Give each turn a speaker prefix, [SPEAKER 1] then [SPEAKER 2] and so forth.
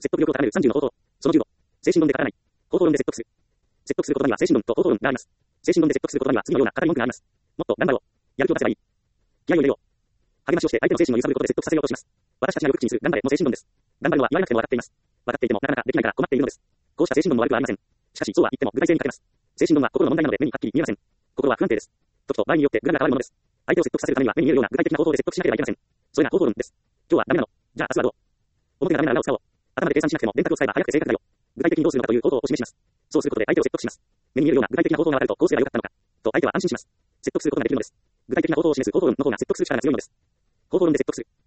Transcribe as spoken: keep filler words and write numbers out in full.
[SPEAKER 1] 説得力を高めるさんじゅうの方法。そのじゅうご。精神論で語らない。方法論で説得する。説得する言葉には精神論と方法論があります。精神論で説得する言葉には次のような語り文句があります。もっと頑張ろう。やる気を出せばいい。気合を入れよう。励ましをして相手の精神を揺さぶることで説得させようとします。私たちが無口にする頑張れも精神論です。頑張るのは言わなくても分かっています。分かっていてもなかなかできないから困っているのです。こうした精神論も悪くはありません。しかしそうは言っても具体性に欠けます。精神論は心の問題なので目にはっきり見えません。心は不安定です。時と場合によってグラが変わるものです。相手を説得させるためには目に見えるような具体的な方法で説得しなければいけません。それが方法論です。今日はダメなの。じゃあ明日はどう？表がダメなら裏を使おう。頭で計算しなくても電卓を使えば早くて正確だよ。具体的にどうするのかという方法をお示しします。そうすることで相手を説得します。目に見えるような具体的な方法がわかるとこうすればよかったのかと相手は安心します。説得することができるのです。具体的な方法を示す方法論の方が説得する力が強いのです。方法論で説得する。